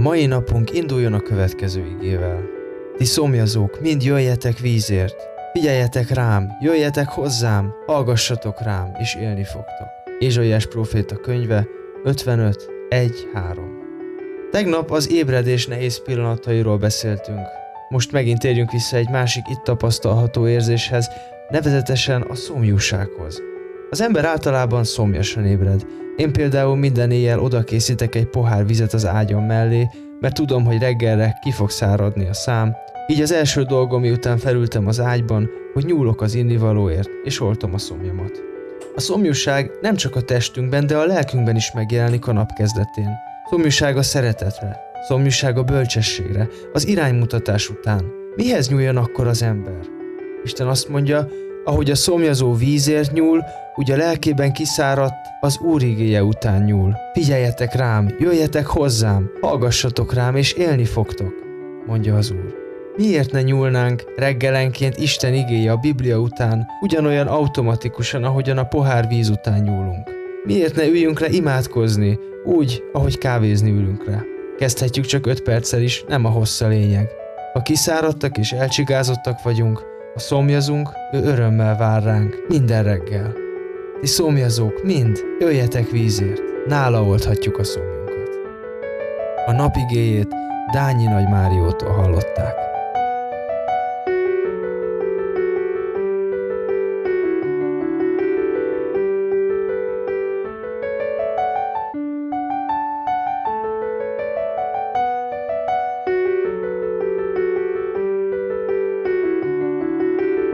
mai napunk induljon a következő igével. Ti szomjazók, mind jöjjetek vízért. Figyeljetek rám, jöjjetek hozzám, hallgassatok rám, és élni fogtok. Ézsaiás próféta könyve 55.1.3. Tegnap az ébredés nehéz pillanatairól beszéltünk. Most megint térjünk vissza egy másik itt tapasztalható érzéshez, nevezetesen a szomjúsághoz. Az ember általában szomjasan ébred. Én például minden éjjel odakészítek egy pohár vizet az ágyam mellé, mert tudom, hogy reggelre ki fog száradni a szám. Így az első dolgom, miután felültem az ágyban, hogy nyúlok az innivalóért, és oltom a szomjamat. A szomjúság nem csak a testünkben, de a lelkünkben is megjelenik a nap kezdetén. Szomjúság a szeretetre, szomjúság a bölcsességre, az iránymutatás után. Mihez nyúljon akkor az ember? Isten azt mondja, ahogy a szomjazó vízért nyúl, úgy a lelkében kiszáradt, az Úr igéje után nyúl. Figyeljetek rám, jöjjetek hozzám, hallgassatok rám, és élni fogtok, mondja az Úr. Miért ne nyúlnánk reggelenként Isten igéje a Biblia után, ugyanolyan automatikusan, ahogyan a pohár víz után nyúlunk? Miért ne üljünk le imádkozni, úgy, ahogy kávézni ülünk rá? Kezdhetjük csak 5 perccel is, nem a hossz a lényeg. Ha kiszáradtak és elcsigázottak vagyunk, ha szomjazunk, ő örömmel vár ránk minden reggel. Ti szomjazók, mind, jöjjetek vízért, nála oldhatjuk a szomjunkat. A nap igéjét Dányi Nagy Máriótól hallották.